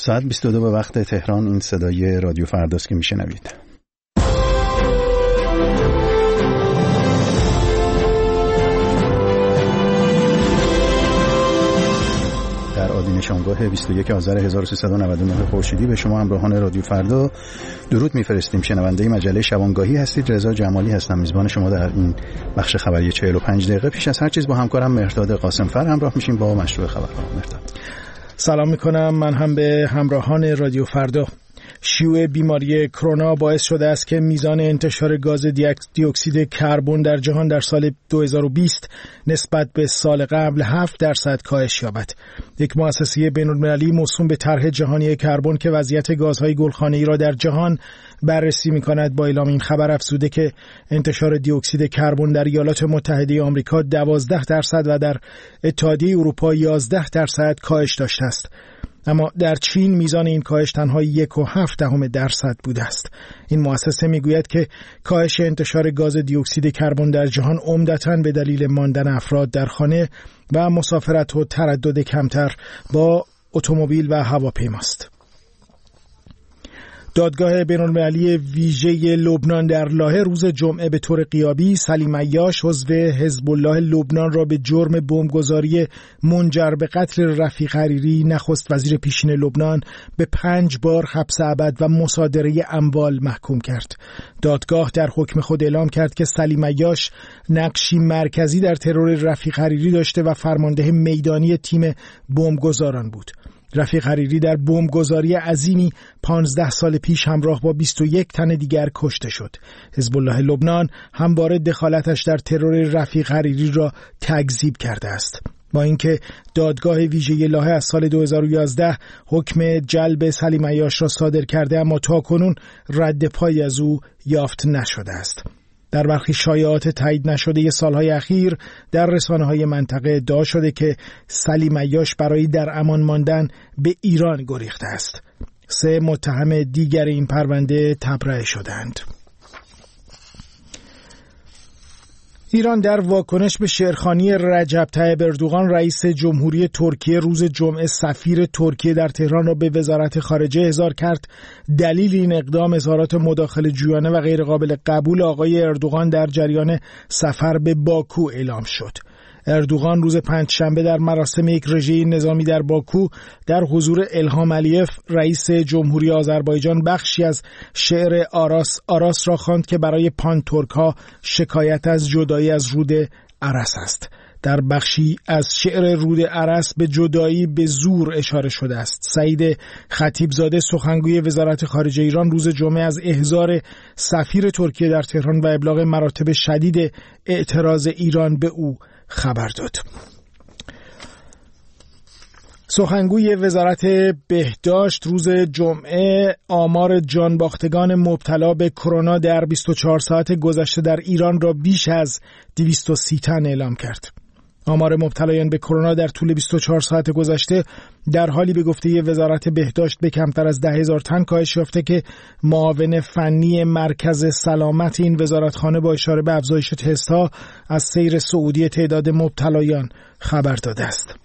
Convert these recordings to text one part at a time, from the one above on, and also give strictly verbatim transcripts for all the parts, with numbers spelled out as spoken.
ساعت بیست و دو به وقت تهران. این صدای رادیو فرداست که میشنوید. در آدین شامگاه بیست و یک آذر هزار و سیصد و نود و نه خورشیدی به شما همراهان رادیو فردا درود میفرستیم. شنونده مجله شبانگاهی هستید. رضا جمالی هستم، میزبان شما در این بخش خبری چهل و پنج دقیقه. پیش از هر چیز با همکارم مهرداد قاسمفر همراه میشیم با مشروع خبرها. مهرداد سلام میکنم. من هم به همراهان رادیو فردا. شیوع بیماری کرونا باعث شده است که میزان انتشار گاز دی اکسید کربن در جهان در سال دو هزار و بیست نسبت به سال قبل هفت درصد کاهش یابد. یک مؤسسه بین‌المللی موسوم به طرح جهانی کربن که وضعیت گازهای گلخانه‌ای را در جهان بررسی می‌کند با اعلام این خبر افزوده که انتشار دی اکسید کربن در ایالات متحده آمریکا دوازده درصد و در اتحادیه اروپا یازده درصد کاهش داشته است. اما در چین میزان این کاهش تنها یک و هفت دهم درصد بوده است. این مؤسسه میگوید که کاهش انتشار گاز دی اکسید کربن در جهان عمدتاً به دلیل ماندن افراد در خانه و مسافرت و تردد کمتر با اتومبیل و هواپیماست. دادگاه بین‌المللی ویژه لبنان در لاهه روز جمعه به طور غیابی سلیم عیاش عضو حزب الله لبنان را به جرم بمبگذاری منجر به قتل رفیق حریری نخست وزیر پیشین لبنان به پنج بار حبس ابد و مصادره اموال محکوم کرد. دادگاه در حکم خود اعلام کرد که سلیم عیاش نقشی مرکزی در ترور رفیق حریری داشته و فرمانده میدانی تیم بمبگذاران بود. رفیق حریری در بمبگذاری عظیمی پانزده سال پیش همراه با بیست و یک تن دیگر کشته شد. حزب الله لبنان همواره دخالتش در ترور رفیق حریری را تکذیب کرده است. با اینکه دادگاه ویژه لاهه از سال دو هزار و یازده حکم جلب سلیم عیاش را صادر کرده اما تاکنون رد پای از او یافت نشده است. در برخی شایعات تایید نشده سالهای اخیر در رسانه‌های منطقه ادعا شده که سلیم عیاش برای در امان ماندن به ایران گریخته است. سه متهم دیگر این پرونده تبرئه شدند. ایران در واکنش به شعرخوانی رجب طیب اردوغان رئیس جمهوری ترکیه روز جمعه سفیر ترکیه در تهران را به وزارت خارجه احضار کرد. دلیل این اقدام اظهارات مداخله جویانه و غیر قابل قبول آقای اردوغان در جریان سفر به باکو اعلام شد. اردوغان روز پنجشنبه در مراسم یک رژه نظامی در باکو در حضور الهام علیف رئیس جمهوری آذربایجان بخشی از شعر آراس آراس را خواند که برای پان ترک‌ها شکایت از جدایی از رود ارس است. در بخشی از شعر رود ارس به جدایی به زور اشاره شده است. سعید خطیبزاده سخنگوی وزارت خارجه ایران روز جمعه از احضار سفیر ترکیه در تهران و ابلاغ مراتب شدید اعتراض ایران به او خبر داد. سخنگوی وزارت بهداشت روز جمعه آمار جانباختگان مبتلا به کرونا در بیست و چهار ساعت گذشته در ایران را بیش از دویست و سی تن اعلام کرد. آمار مبتلایان به کرونا در طول بیست و چهار ساعت گذشته در حالی به گفته وزارت بهداشت به کمتر از ده هزار تن کاهش یافته که معاون فنی مرکز سلامت این وزارتخانه با اشاره به افزایش تست‌ها از سیر صعودی تعداد مبتلایان خبر داده است.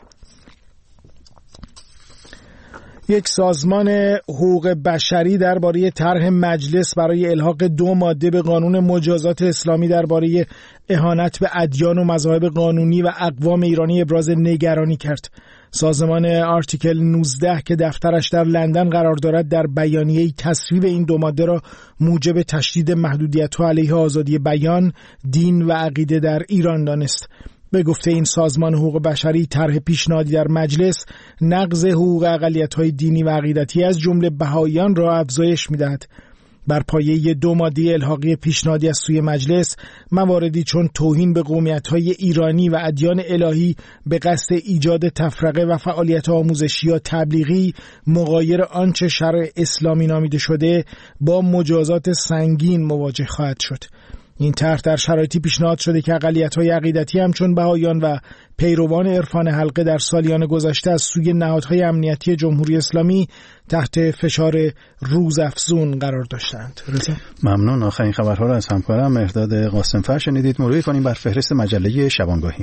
یک سازمان حقوق بشری درباره طرح مجلس برای الحاق دو ماده به قانون مجازات اسلامی درباره اهانت به ادیان و مذاهب قانونی و اقوام ایرانی ابراز نگرانی کرد. سازمان آرتیکل نوزده که دفترش در لندن قرار دارد در بیانیه‌ای تصویب این دو ماده را موجب تشدید محدودیت‌ها علیه آزادی بیان، دین و عقیده در ایران دانست. به گفته این سازمان حقوق بشری طرح پیشنهادی در مجلس نقض حقوق اقلیت‌های دینی و عقیدتی از جمله بهائیان را افزایش می‌دهد. بر پایه دو ماده الحاقی پیشنهادی از سوی مجلس مواردی چون توهین به قومیت‌های ایرانی و ادیان الهی به قصد ایجاد تفرقه و فعالیت آموزشی یا تبلیغی مغایر آنچه شرع اسلامی نامیده شده با مجازات سنگین مواجه خواهد شد. این طرح در شرایطی پیشنهاد شده که اقلیت‌های عقیدتی همچون بهائیان و پیروان عرفان حلقه در سالیان گذشته از سوی نهادهای امنیتی جمهوری اسلامی تحت فشار روزافزون قرار داشتند. رضا ممنون. آخرین خبرها را از همکارم مهرداد قاسمفر شنیدید. مرور کنیم بر فهرست مجله شبانگاهی.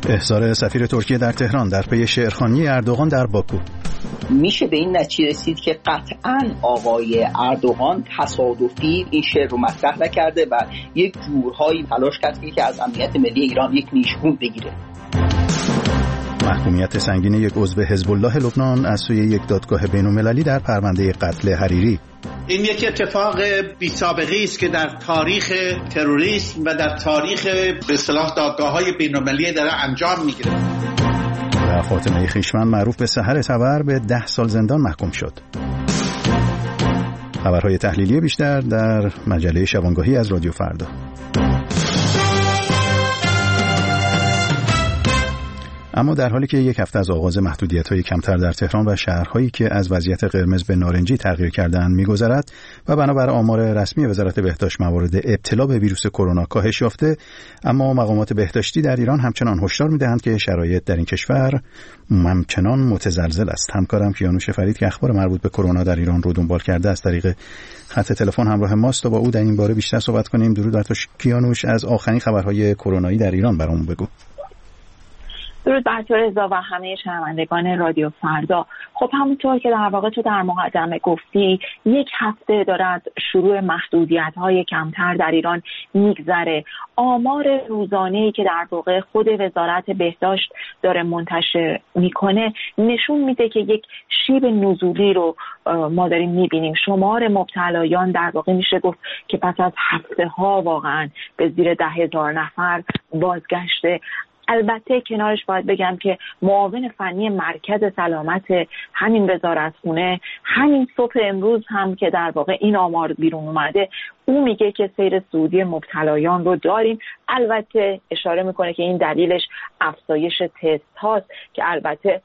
احضار سفیر ترکیه در تهران در پی شعرخوانی اردوغان در باکو. میشه به این نتیجه رسید که قطعاً آقای اردوغان تصادفی این شعر رو مطرح نکرده و یک جورهایی تلاش کرده که از امنیت ملی ایران یک نیشگون بگیره. محکومیت سنگین یک عضو حزب الله لبنان از سوی یک دادگاه بین‌المللی در پرونده قتل حریری. این یک اتفاق بی سابقه است که در تاریخ تروریسم و در تاریخ به اصطلاح دادگاه‌های بین‌المللی داره انجام میگیره. و فاطمه خویشمند معروف به سحر تبر به ده سال زندان محکوم شد. خبرهای تحلیلی بیشتر در مجله شبانگاهی از رادیو فردا. اما در حالی که یک هفته از آغاز محدودیت‌های کمتر در تهران و شهرهایی که از وضعیت قرمز به نارنجی تغییر کرده‌اند می‌گذرد و بنابر آمار رسمی وزارت بهداشت موارد ابتلا به ویروس کرونا کاهش یافته، اما مقامات بهداشتی در ایران همچنان هشدار می‌دهند که شرایط در این کشور همچنان متزلزل است. همکارم کیانوش فرید که اخبار مربوط به کرونا در ایران رو دنبال کرده از طریق خط تلفن همراه ماست و با او در این باره بیشتر صحبت کنیم. درود بر تو کیانوش، از آخرین خبرهای کرونایی در ایران برامون بگو. درود بر تو رضا و همه شنوندگان رادیو فردا. خب همونطور که در واقع تو در مقدمه گفتی، یک هفته دارد شروع محدودیت‌های کمتر در ایران میگذره. آمار روزانه‌ای که در واقع خود وزارت بهداشت داره منتشر میکنه نشون میده که یک شیب نزولی رو ما داریم میبینیم. شمار مبتلایان در واقع میشه گفت که پس از هفته ها واقعا به زیر ده هزار نفر بازگشته. البته کنارش باید بگم که معاون فنی مرکز سلامت همین وزارتخونه همین صبح امروز هم که در واقع این آمار بیرون اومده، او میگه که سیر صعودی مبتلایان رو داریم. البته اشاره میکنه که این دلیلش افزایش تست هاست که البته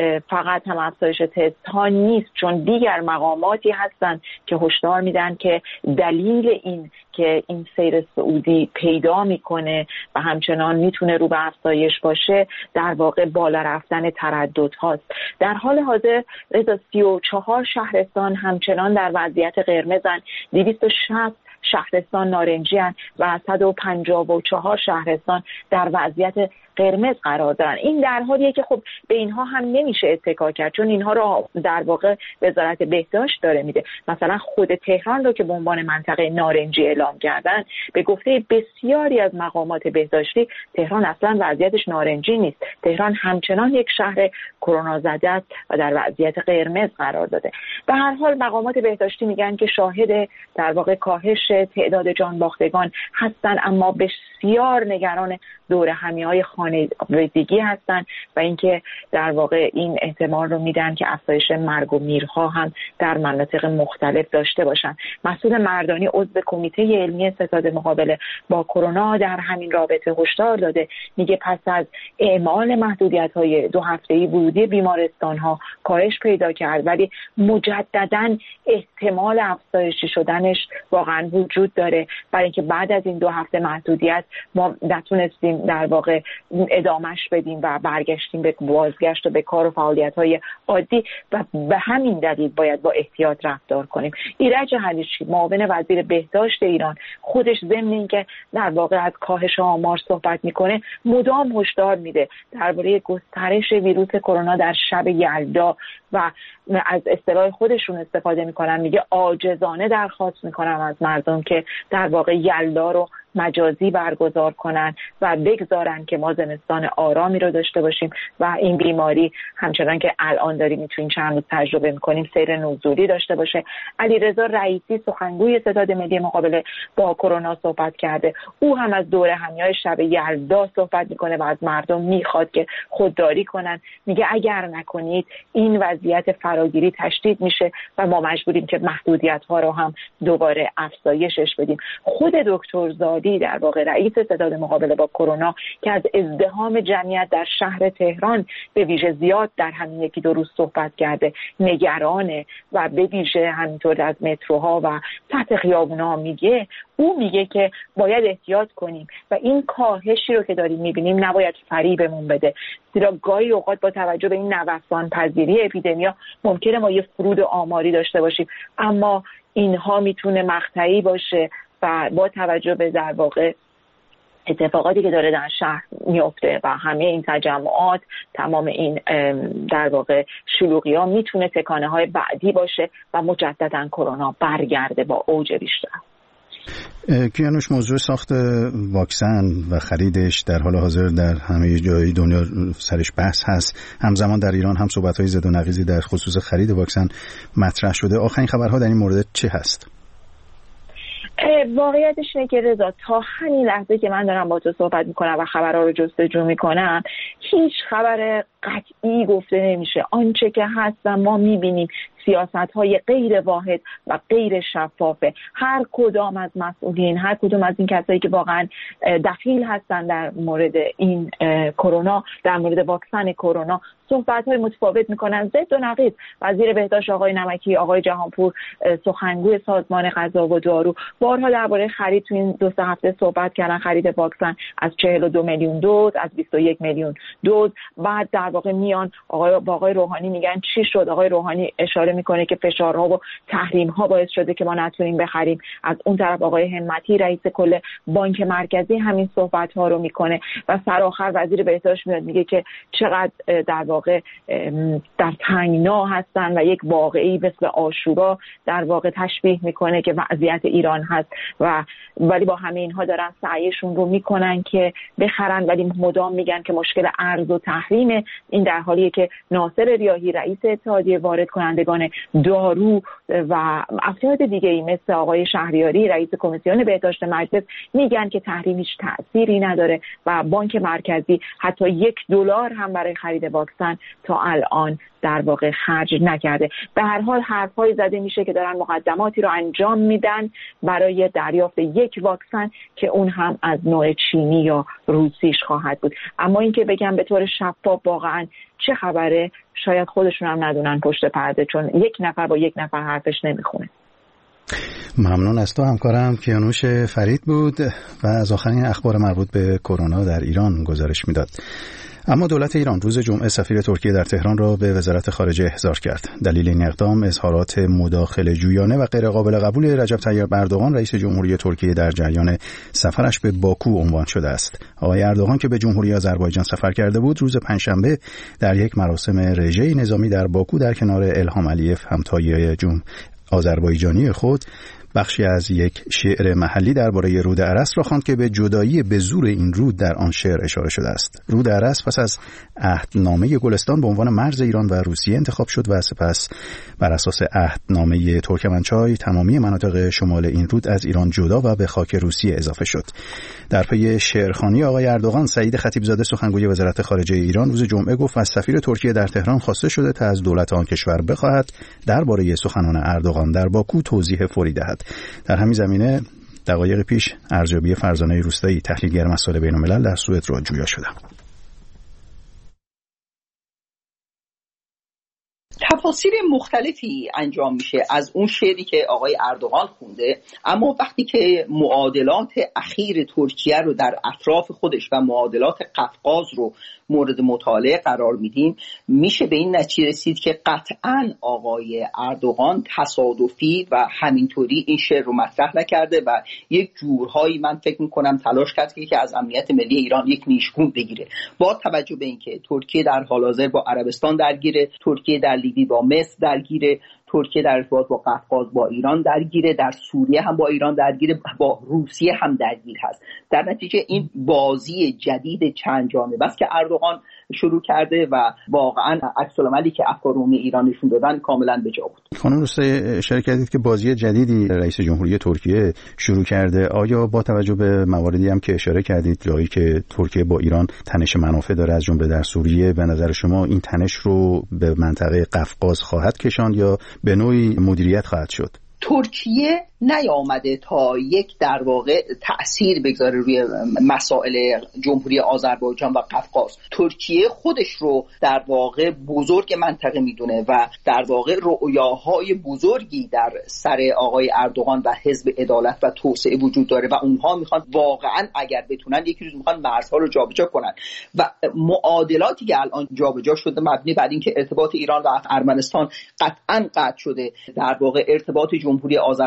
فقط هم افزایش تست ها نیست، چون دیگر مقاماتی هستن که هشدار میدن که دلیل این که این سیر صعودی پیدا میکنه و همچنان میتونه رو به افزایش باشه در واقع بالا رفتن تردد هاست. در حال حاضر رضا سی و چهار شهرستان همچنان در وضعیت قرمزن، دویست و شصت شهرستان نارنجی هستند و صد و پنجاه و چهار شهرستان در وضعیت قرمز قرار دارن. این در حالیه که خب به اینها هم نمیشه اتکا کرد، چون اینها رو در واقع وزارت بهداشت داره میده. مثلا خود تهران رو که به عنوان منطقه نارنجی اعلام کردن، به گفته بسیاری از مقامات بهداشتی تهران اصلا وضعیتش نارنجی نیست. تهران همچنان یک شهر کرونا زده است و در وضعیت قرمز قرار داده. به هر حال مقامات بهداشتی میگن که شاهد در واقع کاهش تعداد جان باختگان هستن، اما بسیار نگران دور همیهای خانوادگی هستن و اینکه در واقع این احتمال رو میدن که افزایش مرگ و میرها هم در مناطق مختلف داشته باشن. مسئول مردانی عضو کمیته علمی ستاد مقابله با کرونا در همین رابطه هشدار داده، میگه پس از اعمال محدودیت‌های دو هفته‌ای ورودی بیمارستان‌ها کاهش پیدا کرد، ولی مجدداً احتمال افزایشی شدنش واقعاً وجود داره، برای اینکه بعد از این دو هفته محدودیت ما نتونستیم در واقع ادامهش بدیم و برگشتیم به بازگشت و به کار و فعالیت‌های عادی و به همین دلیل باید با احتیاط رفتار کنیم. ایرج حلیچی معاون وزیر بهداشت ایران خودش ضمن اینکه در واقع از کاهش آمار صحبت میکنه مدام هشدار میده درباره گسترش ویروس کرونا در شب یلدا و از اصطلاح خودشون استفاده میکنن. میگه عاجزانه درخواست میکنم از مردم که در واقع یلدا رو مجازی برگزار کنن و بگذارن که ما زمستان آرامی رو داشته باشیم و این بیماری همچنان که الان داریم میتونیم چند روز تجربه میکنیم سیر نزولی داشته باشه. علیرضا رئیسی سخنگوی ستاد ملی مقابله با کرونا صحبت کرده. او هم از دوره همیهای شب یلدا صحبت میکنه و از مردم میخواد که خودداری کنن. میگه اگر نکنید این وضعیت فراگیری تشدید میشه و ما مجبوریم که محدودیت ها رو هم دوباره افزایشش بدیم. خود دکتر زادی در واقع رئیس ستاد مقابله با کرونا که از ازدحام جمعیت در شهر تهران به ویژه زیاد در همین یکی دو روز صحبت کرده، نگرانه و به ویژه همینطور از متروها و تحت خیابونا میگه او میگه که باید احتیاط کنیم و این کاهشی رو که داریم میبینیم نباید فریبمون بده، زیرا گاهی اوقات با توجه به این نوسان پذیری اپیدمیا ممکنه ما یه فرود آماری داشته باشیم، اما اینها میتونه مقطعی باشه و با توجه به در واقع اتفاقاتی که داره در شهر میفته و همه این تجمعات، تمام این در واقع شلوغی ها میتونه تکانه های بعدی باشه و مجددا کرونا برگرده با اوج بیشتر. کیانوش، موضوع ساخت واکسن و خریدش در حال حاضر در همه جای دنیا سرش بحث هست. همزمان در ایران هم صحبت‌های زد و نقیضی در خصوص خرید واکسن مطرح شده. آخرین خبرها در این مورد چه هست؟ واقعیتش اینه که رضا، تا همین لحظه که من دارم با تو صحبت میکنم و خبرها رو جستجو میکنم، هیچ خبر قطعی گفته نمیشه. آنچه که هست و ما میبینیم سیاست‌های غیر واحد و غیر شفافه. هر کدام از مسئولین، هر کدام از این کسایی که واقعا دخیل هستن در مورد این کرونا، در مورد واکسن کرونا، صحبت‌های متفاوت میکنن، ضد و نقیض. وزیر بهداشت آقای نمکی، آقای جهانپور، سخنگوی سازمان غذا و دارو بارها درباره خرید تو این دو سه هفته صحبت کردن، خرید واکسن از چهل و دو میلیون دوز، از بیست و یک میلیون دوز. بعد در واقع میان آقای با آقای روحانی میگن چی شد؟ آقای روحانی اشاره میکنه که فشارها و تحریم‌ها باعث شده که ما نتونیم بخریم. از اون طرف آقای همتی رئیس کل بانک مرکزی همین صحبت‌ها رو میکنه و سرآخر وزیر بهداشت میاد میگه که چقدر در واقع در تنگنا هستن و یک واقعی مثل عاشورا در واقع تشبیه میکنه که وضعیت ایران هست و ولی با همه اینها دارن سعیشون رو میکنن که بخرن، ولی مدام میگن که مشکل ارز و تحریم. این در حالیه که ناصر ریاحی رئیس اتحادیه وارد کنندگان دارو و افراد دیگه‌ای مثل آقای شهریاری رئیس کمیسیون بهداشت مجلس میگن که تحریم هیچ تأثیری نداره و بانک مرکزی حتی یک دلار هم برای خرید واکسن تا الان در واقع خرج نکرده. به هر حال حرفای زده میشه که دارن مقدماتی رو انجام میدن برای دریافت یک واکسن که اون هم از نوع چینی یا روسیش خواهد بود. اما اینکه بگم به طور شفاف واقعا چه خبره، شاید خودشون هم ندونن پشت پرده، چون یک نفر با یک نفر حرفش نمیخونه. ممنون از تو همکارم کیانوش فرید بود و از آخرین اخبار مربوط به کرونا در ایران گزارش میداد. اما دولت ایران روز جمعه سفیر ترکیه در تهران را به وزارت خارجه احضار کرد. دلیل این اقدام اظهارات مداخله جویانه و غیر قابل قبول رجب طیب اردوغان رئیس جمهوری ترکیه در جریان سفرش به باکو عنوان شده است. آقای اردوغان که به جمهوری آذربایجان سفر کرده بود، روز پنجشنبه در یک مراسم رژه نظامی در باکو در کنار الهام علیف همتای جمهوری آذربایجانی خود بخشی از یک شعر محلی درباره رود ارس را خواند که به جدایی به زور این رود در آن شعر اشاره شده است. رود ارس پس از عهدنامه گلستان به عنوان مرز ایران و روسیه انتخاب شد و سپس بر اساس عهدنامه ترکمنچای تمامی مناطق شمال این رود از ایران جدا و به خاک روسیه اضافه شد. در پی شعرخوانی آقای اردوغان، سعید خطیبزاده سخنگوی وزارت خارجه ایران روز جمعه گفت از سفیر ترکیه در تهران خواسته شده تا از دولت آن کشور بخواهد درباره سخنان اردوغان در باکو توضیح فوری دهد. در همین زمینه دقایق پیش ارزیابی فرزانه روستایی تحلیلگر مسائل بین‌الملل در سوئد را جویا شدم. تفاسیر مختلفی انجام میشه از اون شعری که آقای اردوغان خونده، اما وقتی که معادلات اخیر ترکیه رو در اطراف خودش و معادلات قفقاز رو مورد مطالعه قرار میدیم، میشه به این نتیجه رسید که قطعاً آقای اردوغان تصادفی و همینطوری این شعر رو مطرح نکرده و یک جورهایی من فکر میکنم تلاش کرد که از امنیت ملی ایران یک نیشگون بگیره، با توجه به اینکه ترکیه در حال حاضر با عربستان درگیره، ترکیه در لیبی با مصر درگیره، ترکیه در ارتباط با قفقاز با ایران درگیره، در سوریه هم با ایران درگیره، با روسیه هم درگیر هست. در نتیجه این بازی جدید چند جانبه است که اردوغان شروع کرده و واقعا عکس العملی که افکار عمومی ایران نشون دادن کاملا به جا بود. خانم روستایی اشاره کردید که بازی جدیدی رئیس جمهوری ترکیه شروع کرده. آیا با توجه به مواردی هم که اشاره کردید، جایی که ترکیه با ایران تنش منافع داره از جمله در سوریه، به نظر شما این تنش رو به منطقه قفقاز خواهد کشاند یا به نوعی مدیریت خواهد شد؟ ترکیه نیامده تا یک در واقع تأثیر بگذاره روی مسائل جمهوری آذربایجان و قفقاز. ترکیه خودش رو در واقع بزرگ منطقه میدونه و در واقع رؤیاهای بزرگی در سر آقای اردوغان و حزب عدالت و توسعه وجود داره و اونها میخوان واقعا اگر بتونن یکی روز میخوان مرزها رو جابجا کنن و معادلاتی که الان جابجا شده مبنی بر اینکه ارتباط ایران و ارمنستان قطعا قطع شده، در واقع ارتباط جمهوری آذربایجان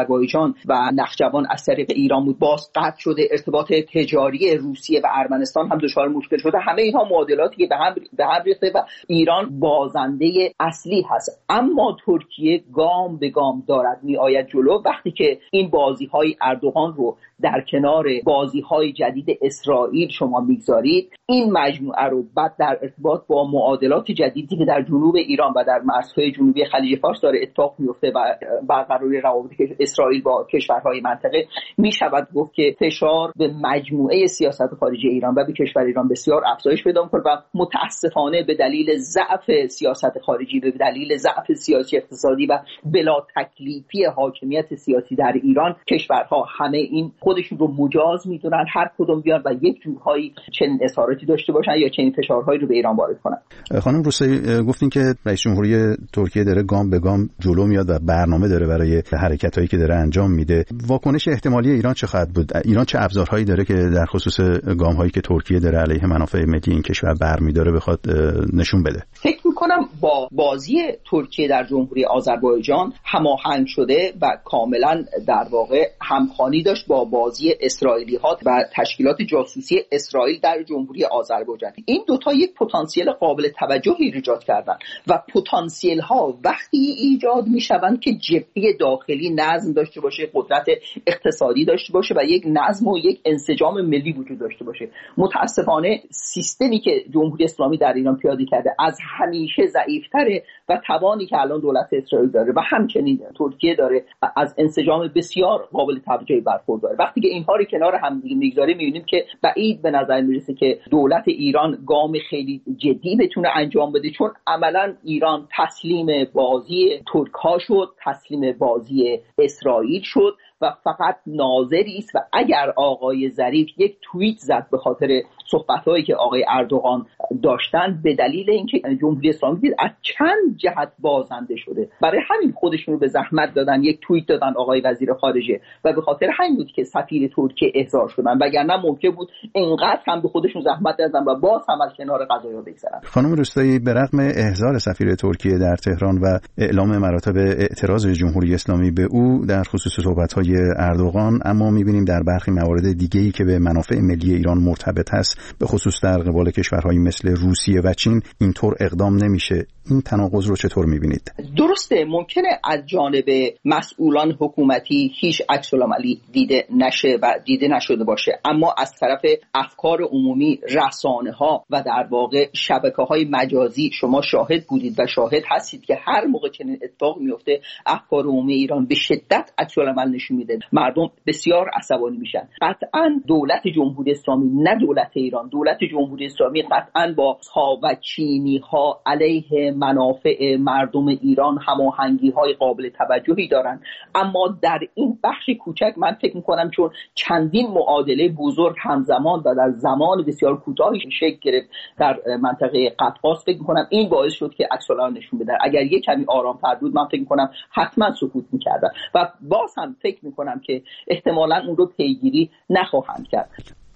آذربایجان و نخجوان از طریق ایران بود باز قطع شده، ارتباط تجاری روسیه و ارمنستان هم دچار مشکل شده. همه اینها معادلاتی که به هم به هم ریخته و ایران بازنده اصلی هست. اما ترکیه گام به گام دارد میآید جلو. وقتی که این بازی‌های اردوغان رو در کنار بازی‌های جدید اسرائیل شما میگذارید، این مجموعه رو بعد در ارتباط با معادلات جدیدی که در جنوب ایران و در مرزهای جنوبی خلیج فارس داره اتفاق میفته و برقراری روابط اسرائیل با کشورهای منطقه، میشود گفت که فشار به مجموعه سیاست خارجی ایران و به کشور ایران بسیار افزایش پیدا می‌کنه و متاسفانه به دلیل ضعف سیاست خارجی، به دلیل ضعف سیاسی اقتصادی و بلا تکلیفی حاکمیت سیاسی در ایران، کشورها همه این خودشون رو مجاز میدونن هر کدوم بیان و یک جورهایی چنین اظهاراتی داشته باشن یا چنین فشارهایی رو به ایران وارد کنن. خانم روستایی گفتین که رئیس جمهوری ترکیه داره گام به گام جلو میاد و برنامه داره برای حرکتایی که داره انجام میده. واکنش احتمالی ایران چه خواهد بود؟ ایران چه ابزارهایی داره که در خصوص گام‌هایی که ترکیه داره علیه منافع ملی این کشور برمی‌داره بخواد نشون بده؟ فکر می‌کنم با بازی ترکیه در جمهوری آذربایجان هماهنگ شده و کاملا در واقع همخوانی داشت با بازی اسرائیلی‌ها و تشکیلات جاسوسی اسرائیل در جمهوری آذربایجان. این دوتا یک پتانسیل قابل توجهی ایجاد کردن و پتانسیل ها وقتی ایجاد میشوند که جبهه داخلی نظم داشته باشه، قدرت اقتصادی داشته باشه و یک نظم و یک انسجام ملی وجود داشته باشه. متاسفانه سیستمی که جمهوری اسلامی در ایران پیاده کرده از همیشه ضعیف‌تره و توانی که الان دولت اسرائیل داره و همچنین ترکیه داره از انسجام بسیار قابل توجهی برخورداره. وقتی که اینها رو کنار هم دیگه میگذاریم می‌بینیم که بعید به نظر میرسه که دولت ایران گام خیلی جدی بتونه انجام بده، چون عملاً ایران تسلیم بازی ترک‌ها شد، تسلیم بازی اسرائیل شد و فقط ناظری است. و اگر آقای ظریف یک توییت زد به خاطر صحبت‌هایی که آقای اردوغان داشتن به دلیل اینکه جمهوری اسلامی دید از چند جهت بازنده شده، برای همین خودشون رو به زحمت دادن، یک توییت دادن آقای وزیر خارجه و به خاطر همین بود که سفیر ترکیه احضار شدن، وگرنه ممکن بود اینقدر هم به خودشون زحمت دادن و باز هم از کنار قضایا بگذرن. خانم روستایی، به رغم احضار سفیر ترکیه در تهران و اعلام مراتب اعتراض جمهوری اسلامی به او در خصوص صحبت‌های اردوغان، اما می‌بینیم در برخی موارد دیگه‌ای که به منافع ملی ایران مرتبط است، به خصوص در قبال کشورهایی مثل روسیه و چین، اینطور اقدام نمیشه. این تناقض رو چطور می‌بینید؟ درسته، ممکنه از جانب مسئولان حکومتی هیچ عکس العملی دیده نشه و دیده نشده باشه، اما از طرف افکار عمومی، رسانه‌ها و در واقع شبکه‌های مجازی شما شاهد بودید و شاهد هستید که هر موقع چنین اتفاق میفته افکار عمومی ایران به شدت عکس العمل نشون میده، مردم بسیار عصبانی میشن. قطعاً دولت جمهوری اسلامی، نه دولت ایران، دولت جمهوری اسلامی قطعاً با ها و چینی‌ها علیه منافع مردم ایران هماهنگی‌های قابل توجهی دارن، اما در این بخش کوچک من فکر می‌کنم چون چندین معادله بزرگ همزمان و در زمان بسیار کوتاهی شکل گرفت در منطقه قفقاز، فکر می‌کنم این باعث شد که عکس العمل نشون بده. اگر یک کمی آرام‌تر بود من فکر می‌کنم حتما سکوت می‌کردن و باز هم فکر می‌کنم که احتمالاً اون رو پیگیری نخواهند کرد.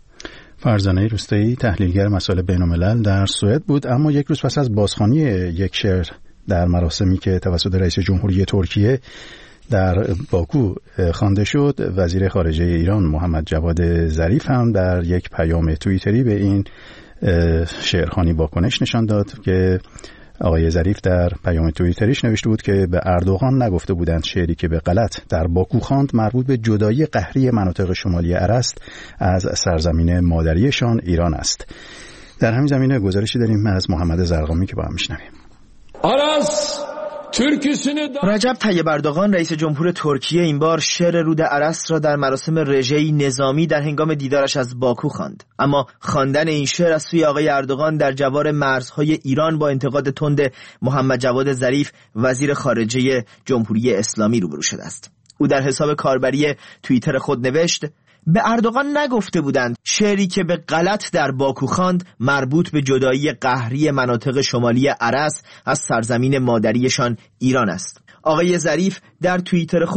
فرزانه روستایی، تحلیلگر مسائل بین‌الملل در سوئد بود. اما یک روز پس از بازخوانی یک شعر در مراسمی که توسط رئیس جمهوری ترکیه در باکو خوانده شد، وزیر خارجه ایران محمد جواد ظریف هم در یک پیام توییتری به این شعرخوانی واکنش نشان داد که آقای ظریف در پیام توییتریش نوشته بود که به اردوغان نگفته بودند شعری که به غلط در باکو خواند مربوط به جدایی قهری مناطق شمالی ارس از سرزمین مادریشان ایران است. در همین زمینه گزارشی داریم از محمد زرقامی که با هم میشنویم. ارس رجب طیب اردوغان رئیس جمهور ترکیه این بار شعر رود ارس را در مراسم رژه‌ای نظامی در هنگام دیدارش از باکو خواند. اما خواندن این شعر از سوی آقای اردوغان در جوار مرزهای ایران با انتقاد تند محمد جواد ظریف وزیر خارجه جمهوری اسلامی روبرو شده است. او در حساب کاربری توییتر خود نوشت: به اردوغان نگفته بودند شعری که به غلط در باکو خواند مربوط به جدایی قهری مناطق شمالی ارس از سرزمین مادریشان ایران است. آقای ظریف در توییتر خود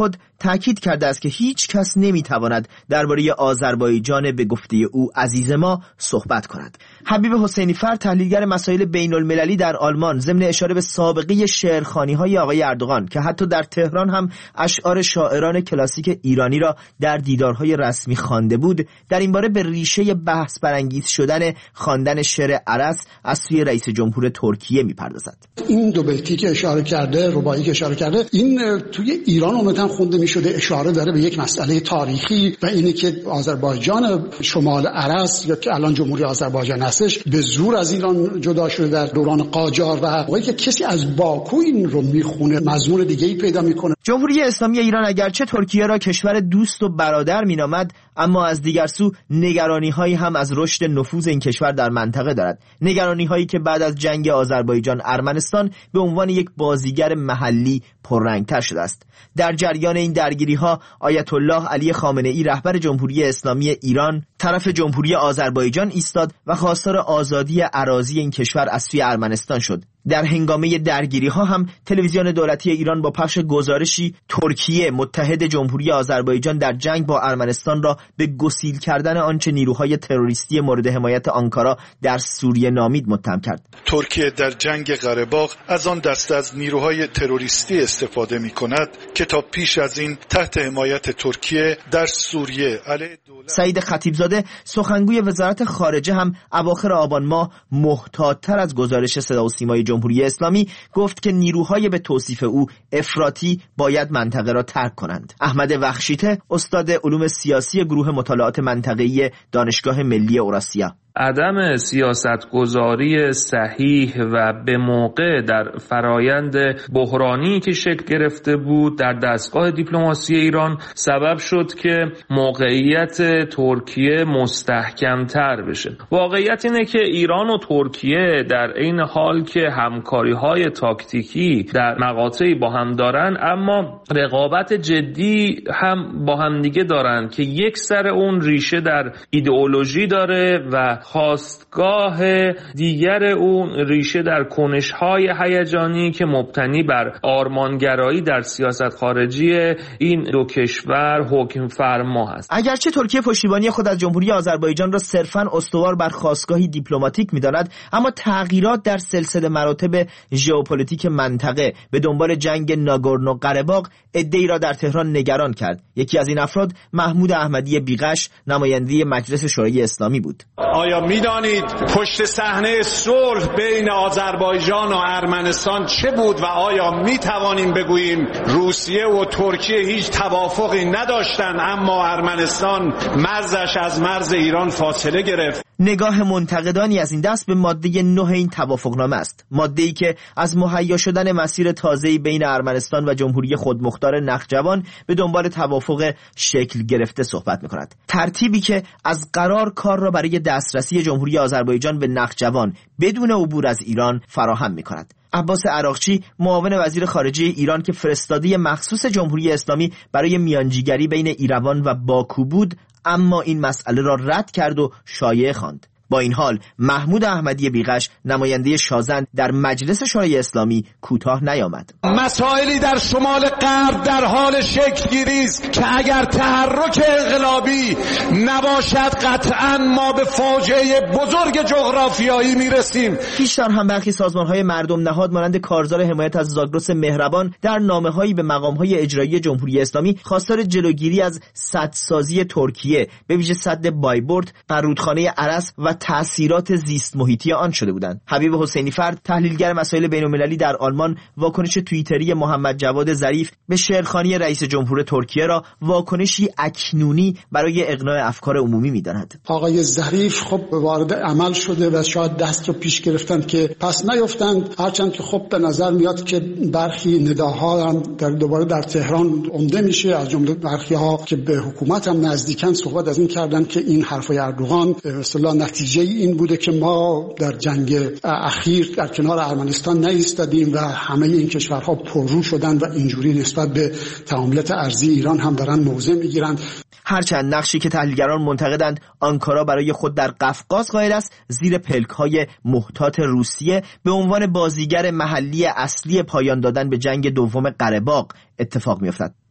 تاکید کرده است که هیچ کس نمیتواند درباره آذربایجان به گفته او عزیز ما صحبت کند. حبیب حسینی فر، تحلیلگر مسائل بین المللی در آلمان، ضمن اشاره به سابقه شعرخوانی‌های آقای اردوغان که حتی در تهران هم اشعار شاعران کلاسیک ایرانی را در دیدارهای رسمی خوانده بود، در این باره به ریشه بحث برانگیز شدن خواندن شعر ارس از سوی رئیس جمهور ترکیه میپردازد. این دو بیتی که اشاره کرده، رباعی که اشاره کرده، این توی ایران عمدتاً خونده میشده، اشاره داره به یک مسئله تاریخی و اینه که آذربایجان شمال ارس یا که الان جمهوری آذربایجان هستش به زور از ایران جدا شده در دوران قاجار و وقتی که کسی از باکو این رو میخونه مضمون دیگه‌ای پیدا میکنه. جمهوری اسلامی ایران اگرچه ترکیه را کشور دوست و برادر مینامد، اما از دیگر سو نگرانی‌هایی هم از رشد نفوذ این کشور در منطقه دارد. نگرانی‌هایی که بعد از جنگ آذربایجان ارمنستان به عنوان یک بازیگر محلی پررنگ‌تر شده است. در جریان این درگیری‌ها آیت الله علی خامنه‌ای رهبر جمهوری اسلامی ایران طرف جمهوری آذربایجان ایستاد و خواستار آزادی اراضی این کشور از سوی ارمنستان شد. در هنگامه درگیری‌ها هم تلویزیون دولتی ایران با پخش گزارشی ترکیه متحد جمهوری آذربایجان در جنگ با ارمنستان را به گسیل کردن آنچه نیروهای تروریستی مورد حمایت آنکارا در سوریه نامید متهم کرد. ترکیه در جنگ قره باغ از آن دسته از نیروهای تروریستی استفاده می‌کند که تا پیش از این تحت حمایت ترکیه در سوریه علیه دولت. سعید خطیبزاده سخنگوی وزارت خارجه هم اواخر آبان ماه محتاط‌تر از گزارش صدا و سیمای جمهوری اسلامی گفت که نیروهای به توصیف او افراطی باید منطقه را ترک کنند. احمد وخشیته، استاد علوم سیاسی گروه مطالعات منطقه‌ای دانشگاه ملی اوراسیا: عدم سیاستگذاری صحیح و به موقع در فرایند بحرانی که شکل گرفته بود در دستگاه دیپلماسی ایران سبب شد که موقعیت ترکیه مستحکم‌تر بشه. واقعیت اینه که ایران و ترکیه در این حال که همکاری‌های تاکتیکی در مقاطعی با هم دارن، اما رقابت جدی هم با هم دیگه دارن که یک سر اون ریشه در ایدئولوژی داره و خواستگاه دیگر اون ریشه در کنش‌های هیجانی که مبتنی بر آرمانگرایی در سیاست خارجی این دو کشور حکم فرما هست. اگرچه ترکیه پشتیبانی خود از جمهوری آذربایجان را صرفاً استوار بر خواستگاهی دیپلماتیک می‌داند، اما تغییرات در سلسله مراتب ژئوپلیتیک منطقه به دنبال جنگ ناگورنو قره‌باغ عده‌ای را در تهران نگران کرد. یکی از این افراد محمود احمدی بیغش، نماینده مجلس شورای اسلامی بود. آیا می‌دانید پشت صحنه صلح بین آذربایجان و ارمنستان چه بود و آیا می‌توانیم بگوییم روسیه و ترکیه هیچ توافقی نداشتند اما ارمنستان مرزش از مرز ایران فاصله گرفت؟ نگاه منتقدانی از این دست به ماده نه این توافقنامه است، ماده‌ای که از مهیا شدن مسیر تازه‌ای بین ارمنستان و جمهوری خودمختار نخجوان به دنبال توافق شکل گرفته صحبت می‌کند. ترتیبی که از قرار کار را برای دسترسی جمهوری آذربایجان به نخجوان بدون عبور از ایران فراهم می‌کند. عباس عراقچی، معاون وزیر خارجه ایران که فرستاده مخصوص جمهوری اسلامی برای میانجیگری بین ایروان و باکو بود، اما این مسئله را رد کرد و شایعه خواند. با این حال محمود احمدی بیغش، نماینده شازند در مجلس شورای اسلامی، کوتاه نیامد. مسائلی در شمال غرب در حال شکل گیری است که اگر تحرک انقلابی نباشد قطعاً ما به فاجعه بزرگ جغرافیایی میرسیم. پیشتر هم برخی سازمان‌های مردم نهاد مانند کارزار حمایت از زاگرس مهربان در نامه‌هایی به مقام‌های اجرایی جمهوری اسلامی خواستار جلوگیری از سدسازی ترکیه، به ویژه سد بایبرد، بر رودخانه ارس و تأثیرات زیست محیطی آن شده بودند. حبیب حسینی فرد، تحلیلگر مسائل بین‌المللی در آلمان، واکنش توییتری محمد جواد ظریف به شعرخوانی رئیس جمهور ترکیه را واکنشی اکنونی برای اقناع افکار عمومی می‌داند. آقای ظریف خب وارد عمل شده و شاید دست رو پیش گرفتن که پس نیفتند، هرچند که خب به نظر میاد که برخی نداها هم در دوباره در تهران عمده میشه، از جمله برخی ها که به حکومت هم نزدیکن صحبت از این کردن که این حرفای اردوغان به اصطلاح نتیجه این بوده که ما در جنگ اخیر در کنار ارمنستان نایستادیم و همه این کشورها پررو شدن و اینجوری نسبت به تعاملات ارضی ایران هم دارن موضع میگیرند. هرچند نقشی که تحلیلگران معتقدند آنکارا برای خود در قفقاز قائل است، زیر پلک‌های محتاط روسیه به عنوان بازیگر محلی اصلی پایان دادن به جنگ دوم قره‌باغ اتفاق می‌افتد.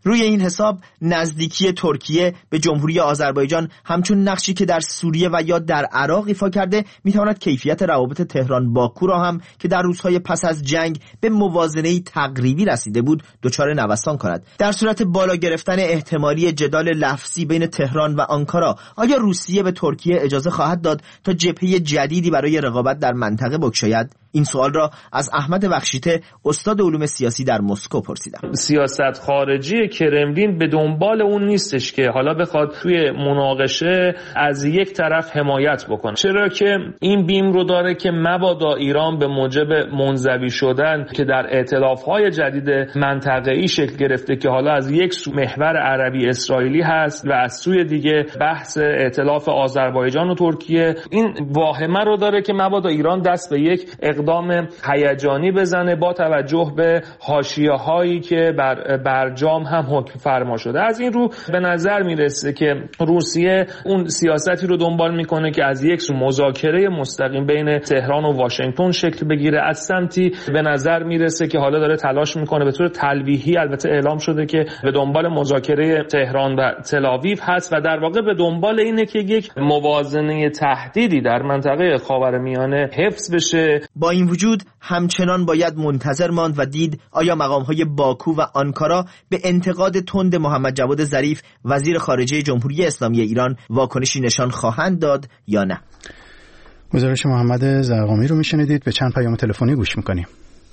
روی این حساب نزدیکی ترکیه به جمهوری آذربایجان همچون نقشی که در سوریه و یا در عراق ایفا کرده میتواند کیفیت روابط تهران باکو را هم که در روزهای پس از جنگ به موازنه تقریبی رسیده بود دچار نوسان کند. در صورت بالا گرفتن احتمالی جدال لفظی بین تهران و آنکارا، آیا روسیه به ترکیه اجازه خواهد داد تا جبهه جدیدی برای رقابت در منطقه بگشاید؟ این سوال را از احمد بخشیته، استاد علوم سیاسی در مسکو پرسیدم. سیاست خارجی کرملین به دنبال اون نیستش که حالا بخواد توی مناقشه از یک طرف حمایت بکنه، چرا که این بیم رو داره که مبادا ایران به موجب منزوی شدن که در ائتلاف‌های جدید منطقه‌ای شکل گرفته که حالا از یک سو محور عربی اسرائیلی هست و از سوی دیگه بحث ائتلاف آذربایجان و ترکیه، این واهمه رو داره که مبادا ایران دست به یک اقدام هیجانی بزنه با توجه به حاشیه‌هایی که بر برجام هم حکم فرما شده. از این رو به نظر میرسه که روسیه اون سیاستی رو دنبال میکنه که از یک سو مذاکره مستقیم بین تهران و واشنگتن شکل بگیره، از سمتی به نظر میرسه که حالا داره تلاش میکنه به طور تلویحی، البته اعلام شده که به دنبال مذاکره تهران و تل‌آویو هست و در واقع به دنبال اینه که یک موازنه تهدیدی در منطقه خاورمیانه حفظ بشه. با این وجود همچنان باید منتظر ماند و دید آیا مقام‌های باکو و آنکارا به انتقاد تند محمد جواد ظریف وزیر خارجه جمهوری اسلامی ایران واکنشی نشان خواهند داد یا نه. گزارش محمد زرقامی رو میشنیدید. به چند پیام تلفنی گوش میکنیم.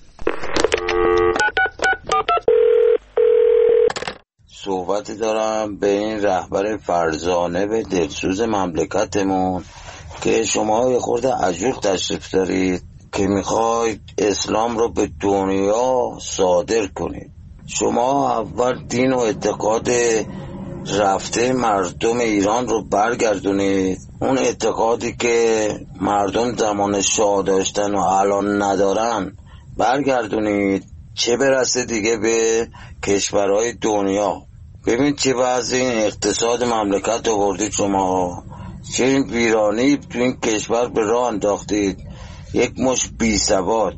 صحبتی دارم به این رهبر فرزانه به دلسوز مملکتمون که شما یه خورده عجول تشریف دارید که میخواید اسلام رو به دنیا صادر کنید. شما اول دین و اعتقاد رفته مردم ایران رو برگردونید، اون اعتقادی که مردم زمان شاه داشتن و الان ندارن برگردونید، چه برسه دیگه به کشورهای دنیا. ببین چه وضع این اقتصاد مملکت آوردید شما، چه این ویرانی تو این کشور به راه انداختید، یک مش بی سواد.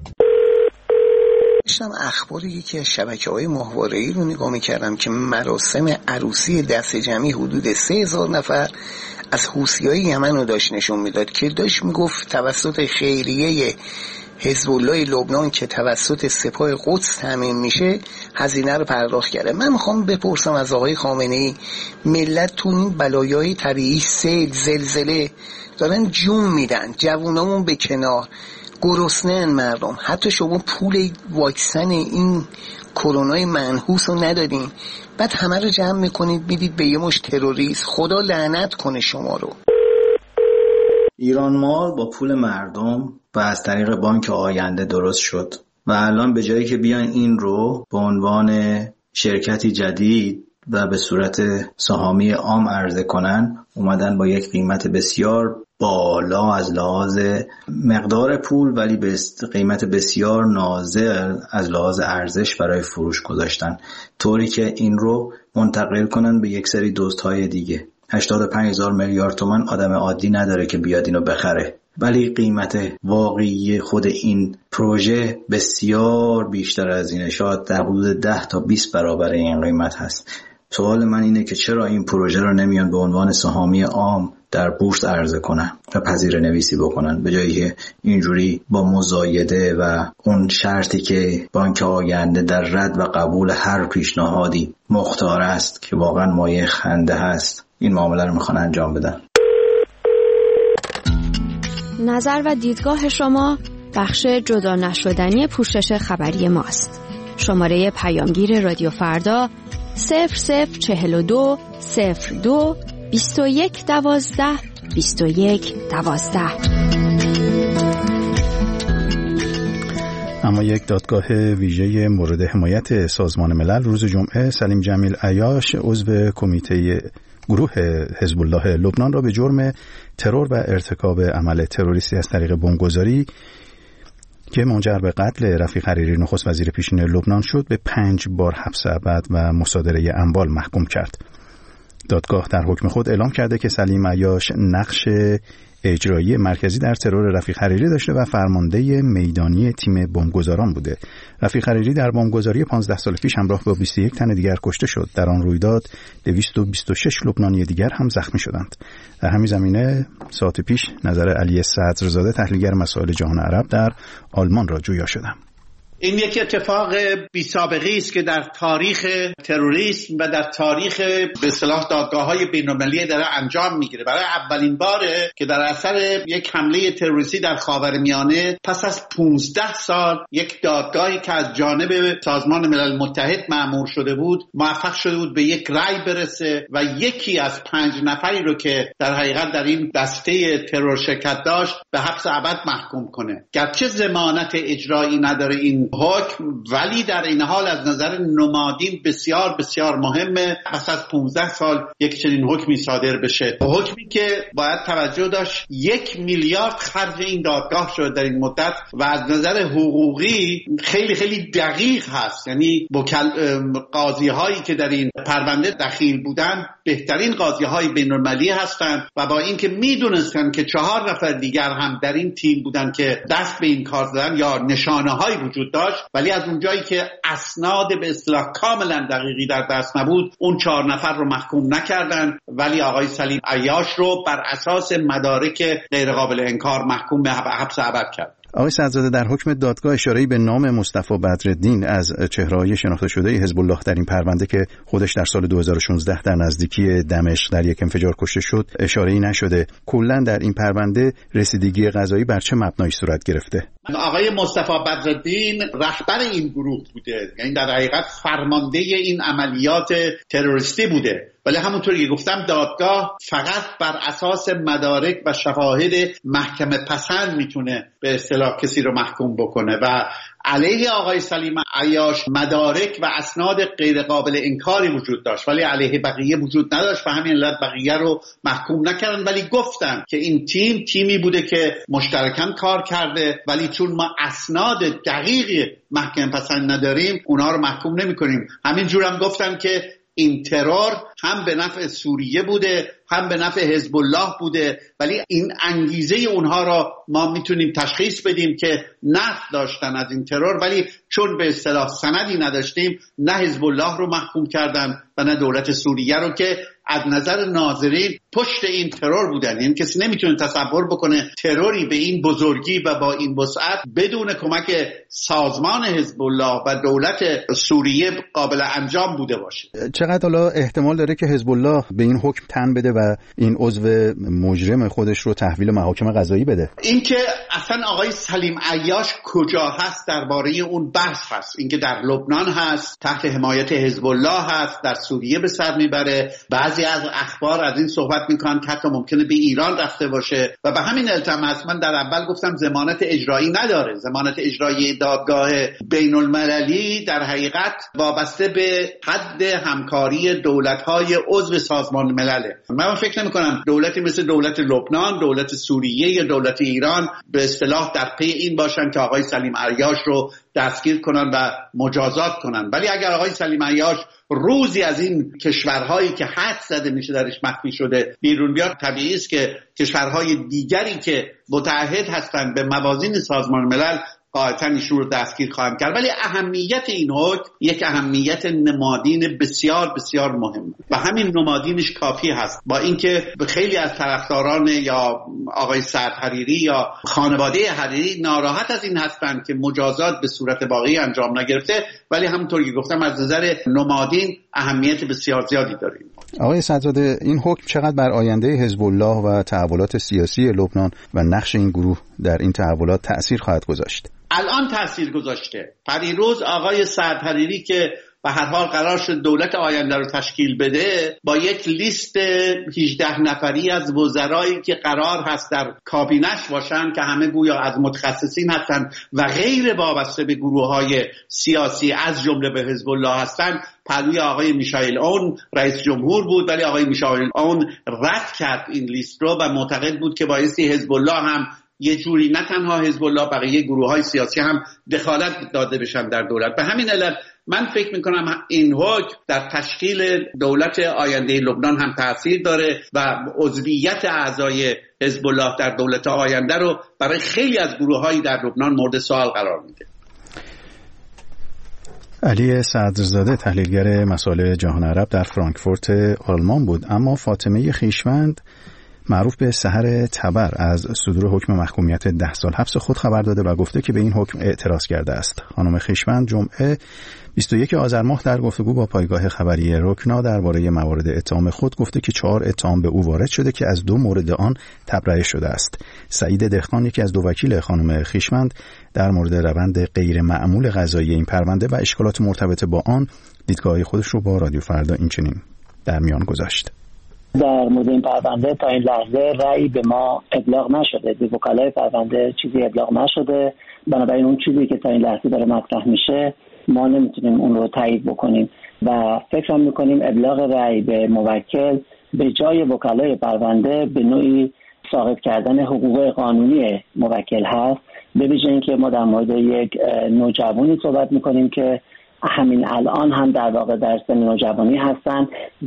داشتم اخبار یکی از شبکه‌های ماهواره‌ای رو نگاه می‌کردم که مراسم عروسی دست جمعی حدود سه هزار نفر از حوثی‌های یمن رو داشت نشون میداد که داشت میگفت توسط خیریه حزب الله لبنان که توسط سپاه قدس تامین میشه هزینه رو پرداخت کرده. من میخوام بپرسم از آقای خامنه‌ای، ملت تو این بلایای طبیعی، سیل، زلزله دارن جون میدن، جوونامون به کنار، گرسنه‌ن مردم، حتی شما پول واکسن این کرونای منحوس رو ندادین، بعد همه رو جمع میکنید میدید به یه مش تروریست. خدا لعنت کنه شما رو. ایران مال با پول مردم و از طریق بانک آینده درست شد و الان به جایی که بیان این رو به عنوان شرکتی جدید و به صورت سهامی عام عرضه کنن، اومدن با یک قیمت بسیار بالا از لحاظ مقدار پول ولی به قیمت بسیار نازل از لحاظ ارزش برای فروش گذاشتن، طوری که این رو منتقل کنن به یک سری دزدهای دیگه. هشتاد و پنج هزار میلیارد تومان آدم عادی نداره که بیاد اینو بخره، ولی قیمت واقعی خود این پروژه بسیار بیشتر از اینه، شاید در حدود ده تا بیست برابر این قیمت هست. سوال من اینه که چرا این پروژه رو نمیان به عنوان سهامی عام در بورس عرضه کنن و پذیره نویسی بکنن، به جایی که اینجوری با مزایده و اون شرطی که بانک آینده در رد و قبول هر پیشنهادی مختار است که واقعا مایه خنده هست، این معامله رو میخوان انجام بدن. نظر و دیدگاه شما بخش جدا نشدنی پوشش خبری ماست. شماره پیامگیر رادیو فردا صفر صفر چهل و دو صفر دو بیست و یک دوازده بیست و یک دوازده. اما یک دادگاه ویژه مورد حمایت سازمان ملل روز جمعه سلیم جمیل عیاش عضو کمیته گروه حزب الله لبنان را به جرم ترور و ارتکاب عمل تروریستی از طریق بمبگذاری که منجر به قتل رفیق حریری نخست وزیر پیشین لبنان شد به پنج بار حبس ابد و مصادره اموال محکوم کرد. دادگاه در حکم خود اعلام کرده که سلیم عیاش نقش اجرایی مرکزی در ترور رفیق حریری داشته و فرمانده میدانی تیم بمبگذاران بوده. رفیق حریری در بمبگذاری پانزده سال پیش همراه با بیست و یک تن دیگر کشته شد. در آن رویداد دویست و بیست و شش لبنانی دیگر هم زخمی شدند. در همین زمینه ساعت پیش نظر علی صدرزاده تحلیلگر مسائل جهان عرب در آلمان را جویا شدم. این یک اتفاق بی سابقه است که در تاریخ تروریسم و در تاریخ به اصطلاح دادگاه‌های بین‌المللی داره انجام میگیره. برای اولین باره که در اثر یک حمله تروریستی در خاورمیانه پس از پانزده سال یک دادگاهی که از جانب سازمان ملل متحد مأمور شده بود موفق شده بود به یک رأی برسه و یکی از پنج نفری رو که در حقیقت در این دسته ترور شرکت داشت به حبس ابد محکوم کنه. گرچه ضمانت اجرایی نداره این حکم، ولی در این حال از نظر نمادین بسیار بسیار مهمه پس از پانزده سال یک چنین حکمی صادر بشه. حکمی که باید توجه داشت یک میلیارد خرج این دادگاه شد در این مدت و از نظر حقوقی خیلی خیلی دقیق هست. یعنی قاضی هایی که در این پرونده دخیل بودن بهترین قاضی های بین‌المللی هستند و با اینکه میدونستن که چهار نفر دیگر هم در این تیم بودن که دست به این کار زدن یا نشانه های وجود داشت، ولی از اونجایی که اسناد به اصطلاح کاملا دقیقی در دست نبود اون چهار نفر رو محکوم نکردن، ولی آقای سلیم عیاش رو بر اساس مدارک غیر قابل انکار محکوم به حبس ابد کرد. آقای صدرزاده در حکم دادگاه اشاره‌ای به نام مصطفی بدرالدین از چهره‌های شناخته شده حزب الله در این پرونده که خودش در سال دو هزار و شانزده در نزدیکی دمشق در یک انفجار کشته شد اشاره‌ای نشده. کلاً در این پرونده رسیدگی قضایی بر چه مبنایی صورت گرفته؟ آقای مصطفی بدرالدین رهبر این گروه بوده، یعنی در حقیقت فرمانده این عملیات تروریستی بوده، ولی همونطور که گفتم دادگاه فقط بر اساس مدارک و شواهد محکمه پسند میتونه به اصطلاح کسی رو محکوم بکنه و علیه آقای سلیم عیاش مدارک و اسناد غیر قابل انکاری وجود داشت ولی علیه بقیه وجود نداشت و همین علت بقیه رو محکوم نکردن، ولی گفتن که این تیم تیمی بوده که مشترکاً کار کرده، ولی چون ما اسناد دقیقی محکمه پسند نداریم اونا رو محکوم نمی‌کنیم. همین جور هم گفتن که این ترور هم به نفع سوریه بوده هم به نفع حزب الله بوده، ولی این انگیزه اونها را ما میتونیم تشخیص بدیم که نفع داشتن از این ترور، ولی چون به اصطلاح سندی نداشتیم نه حزب الله رو محکوم کردن و نه دولت سوریه رو که از نظر ناظرین پشت این ترور بودن. یعنی کسی نمیتونه تصور بکنه تروری به این بزرگی و با این وسعت بدون کمک سازمان حزب الله و دولت سوریه قابل انجام بوده باشه. چقدر حالا احتمال داره که حزب الله به این حکم تن بده و این عضو مجرم خودش رو تحویل محاکم قضایی بده؟ اینکه اصلا آقای سلیم عیاش کجا هست درباره اون بحث هست. اینکه در لبنان هست تحت حمایت حزب الله هست، در سوریه به سر میبره. بعضی از اخبار از این صحبت میکنن که حتی ممکنه به ایران رفته باشه و به همین التماس هست. من در اول گفتم ضمانت اجرایی نداره. ضمانت اجرایی دادگاه بین المللی در حقیقت وابسته به حد همکاری دولت‌های عضو سازمان ملله. من فکر نمی‌کنم دولتی مثل دولت لبنان، دولت سوریه یا دولت ایران به اصطلاح در پی این باشن که آقای سلیم عیاش رو دستگیر کنن و مجازات کنن. ولی اگر آقای سلیم عیاش روزی از این کشورهایی که حد زده میشه درش مخفی شده بیرون بیاد، طبیعی است که کشورهای دیگری که متعهد هستند به موازین سازمان ملل قاعدتاً ایشون رو دستگیر خواهند کرد. ولی اهمیت این حکم یک اهمیت نمادین بسیار بسیار مهم و همین نمادینش کافی هست. با اینکه خیلی از طرفداران یا آقای سعد حریری یا خانواده حریری ناراحت از این هستند که مجازات به صورت واقعی انجام نگرفته، ولی همونطور که گفتم از نظر نمادین اهمیت بسیار زیادی داره. آقای صدرزاده این حکم چقدر بر آینده حزب الله و تحولات سیاسی لبنان و نقش این گروه در این تحولات تأثیر خواهد گذاشت؟ الان تأثیر گذاشته. پریروز آقای سعد حریری که به هر حال قرار شد دولت آینده رو تشکیل بده با یک لیست هجده نفری از وزرایی که قرار هست در کابینش باشن که همه گویا از متخصصین هستن و غیر وابسته به گروه‌های سیاسی از جمله به حزب الله هستن، پلوی آقای میشائیل اون رئیس جمهور بود، ولی آقای میشائیل اون رد کرد این لیست رو و معتقد بود که بایستی حزب الله هم یه جوری نه تنها حزب الله بقیه گروه‌های سیاسی هم دخالت داده بشن در دولت. به همین علت من فکر میکنم این حکم در تشکیل دولت آینده لبنان هم تاثیر داره و عضویت اعضای حزب الله در دولت آینده رو برای خیلی از گروه‌هایی در لبنان مورد سوال قرار میده. علی صدرزاده تحلیلگر مسائل جهان عرب در فرانکفورت آلمان بود. اما فاطمه خویشمند معروف به سحر تبر از صدور حکم محکومیت ده سال حبس خود خبر داده و گفته که به این حکم اعتراض کرده است. خانم خویشمند جمعه بیست و یکم آذر ماه در گفتگو با پایگاه خبری رکنا درباره موارد اتهام خود گفته که چهار اتهام به او وارد شده که از دو مورد آن تبرئه شده است. سعید دهقان یکی از دو وکیل خانم خویشمند در مورد روند غیر معمول قضایی این پرونده و اشکالات مرتبط با آن دیدگاه خودش رو با رادیو فردا اینچنین در میان گذاشت. در مورد این پرونده تا این لحظه رأی به ما ابلاغ نشده، به وکلای پرونده چیزی ابلاغ نشده، بنابراین اون چیزی که تا این لحظه داره مطرح میشه ما نمیتونیم اون رو تایید بکنیم و فکر میکنیم ابلاغ رأی به موکل به جای وکلای پرونده به نوعی ساقط کردن حقوق قانونی موکل هست، به ویژه اینکه ما در مورد یک نوجوانی صحبت میکنیم که همین الان هم در واقع در سن نوجوانی هستن،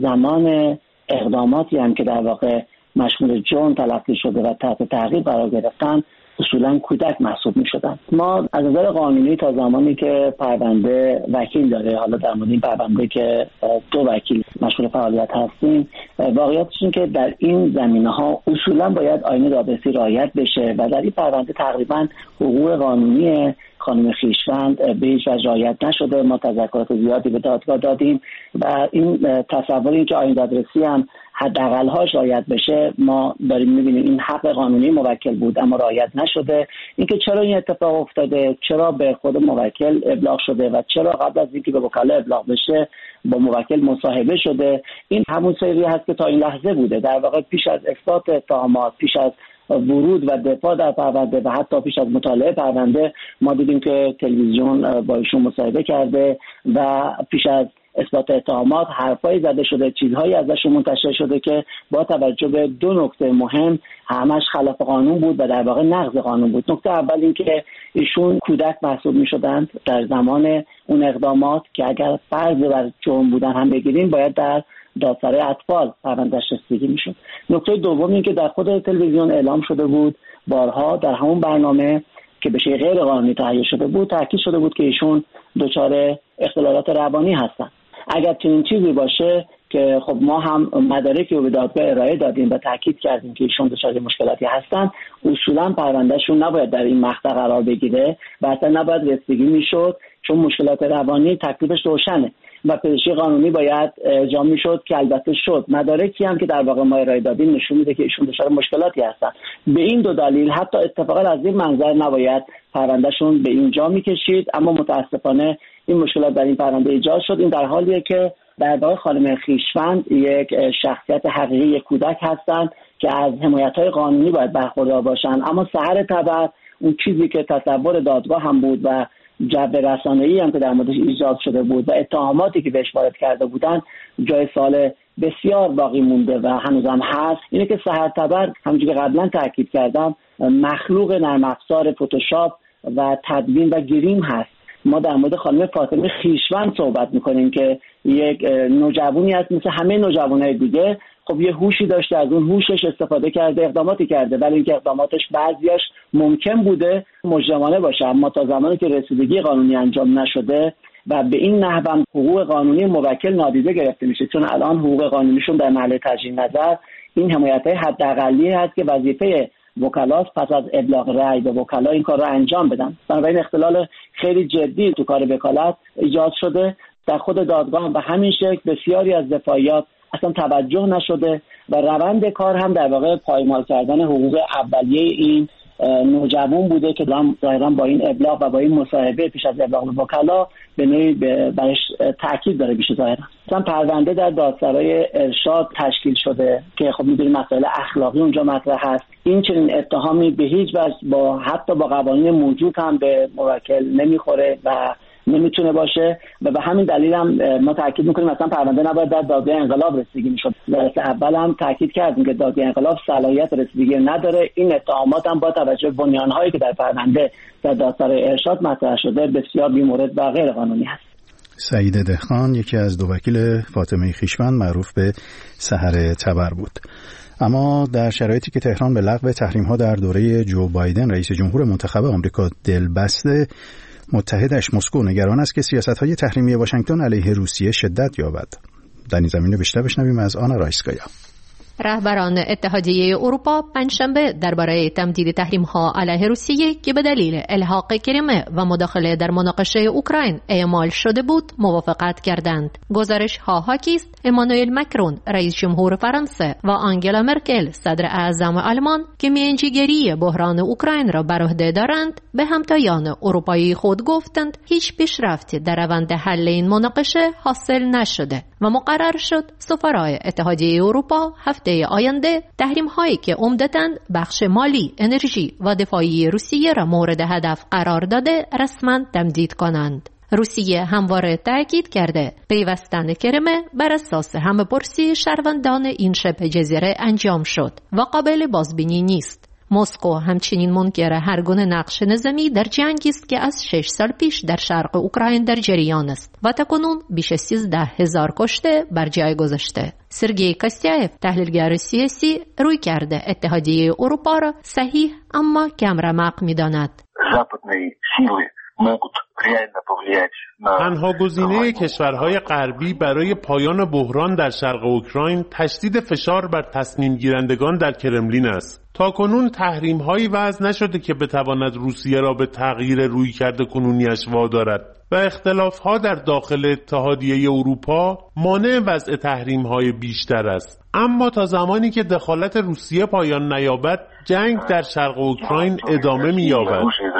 زمان اقداماتی هم که در واقع مشمول جرم تلقی شده و تحت تعقیب قرار گرفتن اصولا کودک محسوب می شدن. ما از نظر قانونی تا زمانی که پرونده وکیل داره، حالا در مورد این پرونده که دو وکیل مشغول فعالیت هستیم، واقعیتش این که در این زمینه ها اصولا باید آیین دادرسی رعایت بشه و در این پرونده تقریبا حقوق قانونی خانم خویشمند به هیچ وجه رعایت نشده. ما تذکرات زیادی به دادگاه دادیم و این تصور این که آیین دادرسی هم حداقل‌هاش رعایت بشه ما داریم می‌بینیم این حق قانونی موکل بود اما رعایت نشده. اینکه چرا این اتفاق افتاده، چرا به خود موکل ابلاغ شده و چرا قبل از اینکه به وکلا ابلاغ بشه با موکل مصاحبه شده، این همون سری هست که تا این لحظه بوده. در واقع پیش از اثبات اتهامات، پیش از ورود و دفاع در پرونده و حتی پیش از مطالعه پرونده ما دیدیم که تلویزیون با ایشون مصاحبه کرده و پیش از اثبات اتهامات حرفایی زده شده، چیزهایی ازشون منتشر شده که با توجه به دو نکته مهم همش خلاف قانون بود و در واقع نقض قانون بود. نکته اول این که ایشون کودک محسوب می‌شدند در زمان اون اقدامات که اگر فرض بر جرم بودن هم بگیریم باید در دادسرای اطفال پروندهش رسیدگی میشد. نکته دوم این که در خود تلویزیون اعلام شده بود بارها در همون برنامه که به شکل غیر قانونی تهیه شده بود تاکید شده بود که ایشون دچار اختلالات روانی هستند. اگر چنین چیزی باشه که خب ما هم مدارکی رو به دادگاه ارائه دادیم و تاکید کردیم که ایشون دچار مشکلاتی هستن، اصولا پروندهشون نباید در این مقطع قرار بگیره و اصلا نباید رسیدگی میشد، چون مشکلات روانی تکلیفش روشنه و پزشکی قانونی باید اعجام میشد که البته شد. مدارکی هم که در واقع ما ارائه دادیم نشون میده که ایشون دچار مشکلاتی هستن. به این دو دلیل حتی اتفاقا از این منظر نباید پروندهشون به اینجا میکشید، اما متاسفانه این مشکلات در این پرونده ایجاد شد. این در حالیه که در واقع خانم خویشمند یک شخصیت حقیقی، یک کودک هستند که از حمایت‌های قانونی باید برخوردار باشن، اما سحر تبر اون چیزی که تصور دادگاه هم بود و جو رسانه‌ای هم که در موردش ایجاد شده بود و اتهاماتی که بهش وارد کرده بودن جای سوال بسیار باقی مونده و هنوزم هست. اینه که سحر تبر همونجوری که قبلا تاکید کردم مخلوق نرم افزار فتوشاپ و تدوین و گریم هست. ما در مورد خانم فاطمه خویشمند صحبت میکنیم که یک نوجوانی هست مثل همه نوجوانای دیگه، خب یه هوشی داشته، از اون هوشش استفاده کرده، اقداماتی کرده، ولی اینکه اقداماتش بعضیاش ممکن بوده مجرمانه باشه، اما تا زمانی که رسیدگی قانونی انجام نشده و به این نحو حقوق قانونی موکل نادیده گرفته میشه، چون الان حقوق قانونیشون در محل تجدید نظر این حمایت‌های حداقلی هست که وظیفه وکلاست پس از ابلاغ رأی به وکلا این کار رو انجام بدن. بنابراین اختلال خیلی جدی تو کار وکالت ایجاد شده. در خود دادگاه به همین شکل بسیاری از دفاعیات اصلا توجه نشده و روند کار هم در واقع پایمال کردن حقوق اولیه این نوجوان بوده که ظاهرا با این ابلاغ و با این مصاحبه پیش از ابلاغ به وکلا به نوعی برش تاکید داره میشه. ظاهرا مثلا پرونده در دادسرای ارشاد تشکیل شده که خب می‌دونید مسائل اخلاقی اونجا مطرح هست. این چنین اتهامی به هیچ وجه با حتی با قوانین موجود هم به موکل نمیخوره و نمیتونه باشه و به همین دلیل هم ما تاکید میکنیم مثلا پرونده نباید در دادگاه انقلاب رسیدگی میشد. در اول هم تاکید کردیم که دادگاه انقلاب صلاحیت رسیدگی نداره. این اتهامات هم با توجه به بنیان‌هایی که در پرونده در دادسرای ارشاد مطرح شده بسیار بی‌مورد و غیر قانونی هست. سعید دهخان یکی از دو وکیل فاطمه خویشوند معروف به سحر تبر بود. اما در شرایطی که تهران به لغو تحریم‌ها در دوره جو بایدن رئیس جمهور منتخب آمریکا دل بسته، متحدش مسکو نگران است که سیاست‌های تحریمی واشنگتن علیه روسیه شدت یابد. در این زمینه بیشتر بشنویم از آنا رایسکایا. رهبران اتحادیه اروپا پنجشنبه درباره تمدید تحریم‌ها علیه روسیه که به دلیل الحاق کریمه و مداخله در مناقشه اوکراین اعمال شده بود موافقت کردند. گزارش‌ها حاکی است امانوئل مکرون رئیس جمهور فرانسه و آنگلا مرکل صدر اعظم آلمان که میانجیگری بحران اوکراین را بر عهده دارند به همتایان اروپایی خود گفتند هیچ پیشرفتی در روند حل این مناقشه حاصل نشده و مقرر شد سفرای اتحادیه اروپا هفته آینده تحریم هایی که عمدتاً بخش مالی، انرژی و دفاعی روسیه را مورد هدف قرار داده رسما تمدید کنند. روسیه همواره تاکید کرده پیوستن کرمه بر اساس همه‌پرسی شهروندان این شبه جزیره انجام شد و قابل بازبینی نیست. مسکو همچنین منکر هر گونه نقش نظامی در جنگی است که از شش سال پیش در شرق اوکراین در جریان است و تاکنون بیش از سیزده هزار کشته بر جای گذاشته. سرگئی کاستیایف تحلیلگر سیاسی روی کرده اتحادیه اروپا را صحیح اما کم رمق می‌داند. تنها گزینه کشورهای غربی برای پایان بحران در شرق اوکراین تشدید فشار بر تصمیم گیرندگان در کرملین است. تاکنون تحریم‌هایی وضع نشده که بتواند روسیه را به تغییر رویکرد کنونیش وادارد و اختلاف‌ها در داخل اتحادیه اروپا مانع وضع تحریم‌های بیشتر است. اما تا زمانی که دخالت روسیه پایان نیابد، جنگ در شرق اوکراین ادامه می‌یابد.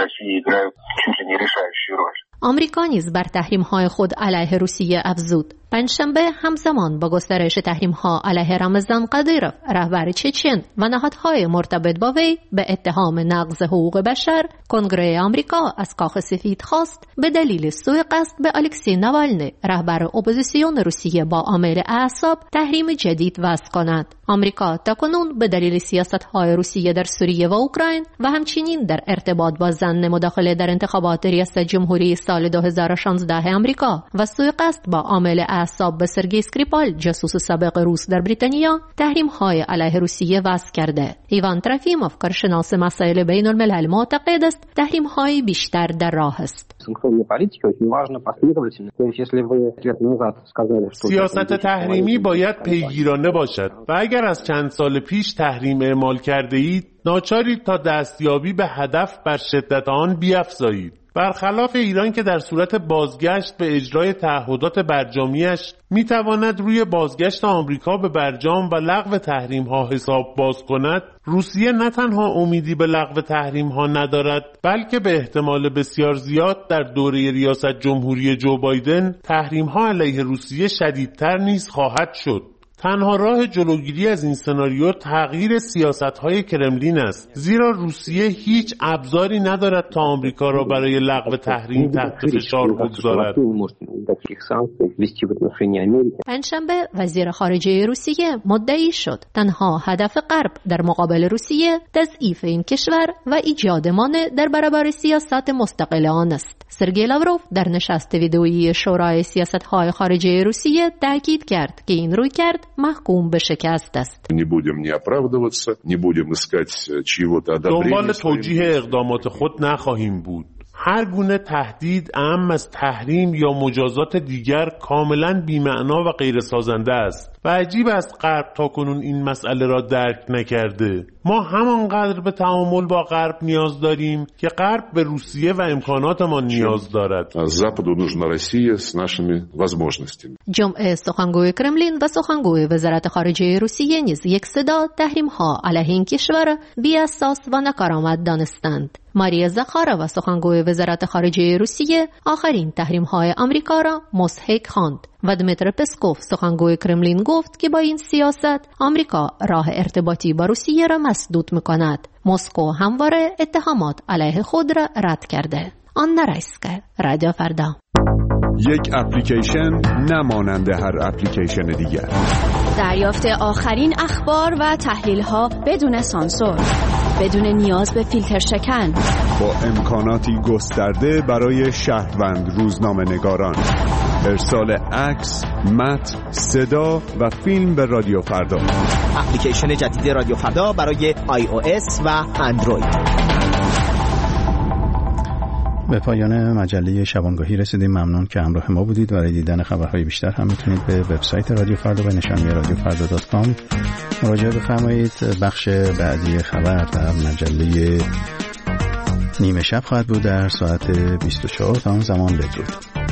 آمریکا نیز بر تحریم‌های خود علیه روسیه افزود. پنجشنبه همزمان با گسترش تحریم‌ها علیه رمضان قدیروف رهبر چچن و نهادهای مرتبط با وی به اتهام نقض حقوق بشر، کنگره آمریکا از کاخ سفید خواست به دلیل سوء قصد به الکسی ناوالنی رهبر اپوزیسیون روسیه با عامل اعصاب تحریم جدید وضع کند. آمریکا تاکنون به دلیل سیاست‌های روسیه در سوریه و اوکراین و همچنین در ارتباط با ضمن مداخله در انتخابات ریاست جمهوری سال دو هزار و شانزده آمریکا و سوء قصد با عامل اعصاب به سرگئی اسکریپال جاسوس سابق روس در بریتانیا تحریم‌های علیه روسیه وضع کرده. ایوان تروفیموف کارشناس مسائل بین الملل معتقد است تحریم‌های بیشتر در راه است. سیاست تحریمی باید پیگیرانه باشد و اگر از چند سال پیش تحریم اعمال کرده اید ناچارید تا دستیابی به هدف بر شدت آن بیفزایید. برخلاف ایران که در صورت بازگشت به اجرای تعهدات برجامیش میتواند روی بازگشت آمریکا به برجام و لغو تحریم‌ها حساب باز کند، روسیه نه تنها امیدی به لغو تحریم‌ها ندارد بلکه به احتمال بسیار زیاد در دوره ریاست جمهوری جو بایدن تحریم‌ها علیه روسیه شدیدتر نیز خواهد شد. تنها راه جلوگیری از این سناریو تغییر سیاست‌های کرملین است، زیرا روسیه هیچ ابزاری ندارد تا آمریکا را برای لغو تحریم تحت فشار بگذارد. پنجشنبه وزیر خارجه روسیه مدعی شد تنها هدف غرب در مقابل روسیه تضعیف این کشور و ایجاد مانع در برابر سیاست مستقل آن است. سرگئی لاوروف در نشست ویدئویی شورای سیاست‌های خارجه روسیه تاکید کرد که این رویکرد محکوم به شکست است. دنبال توجیه اقدامات خود نخواهیم بود. هر گونه تهدید اعم از تحریم یا مجازات دیگر کاملا بی‌معنا و غیر سازنده است و عجیب است غرب تاکنون این مسئله را درک نکرده. ما همانقدر به تعامل با غرب نیاز داریم که غرب به روسیه و امکاناتمان نیاز دارد. جمعه سخنگوی کرملین و سخنگوی وزارت خارجه روسیه نیز یک صدا تحریم‌ها علیه این کشور بی اساس و ناکارآمد دانستند. ماریا زاخارova سخنگوی وزارت خارجه روسیه آخرین تحریم‌های آمریکا را مضحک خواند و دمیتر پسکوف سخنگوی کرملین گفت که با این سیاست آمریکا راه ارتباطی با روسیه را مسدود می‌کند. مسکو همواره اتهامات علیه خود را رد کرده. آنا رایسکا، رادیو فردا. یک اپلیکیشن نمانند هر اپلیکیشن دیگر. دریافت آخرین اخبار و تحلیل‌ها بدون سانسور، بدون نیاز به فیلتر شکن، با امکاناتی گسترده برای شهروند روزنامه‌نگاران. ارسال عکس، متن، صدا و فیلم به رادیو فردا. اپلیکیشن جدید رادیو فردا برای آی او اس و اندروید. به پایان مجله شبانگاهی رسیدیم. ممنون که همراه ما بودید. برای دیدن خبرهای بیشتر هم میتونید به وبسایت رادیو فردا و نشانی رادیو فردا دات کام مراجعه بفرمایید. بخش بعدی خبر در مجله نیمه شب خواهد بود در ساعت بیست و چهار. تا اون زمان بدرود.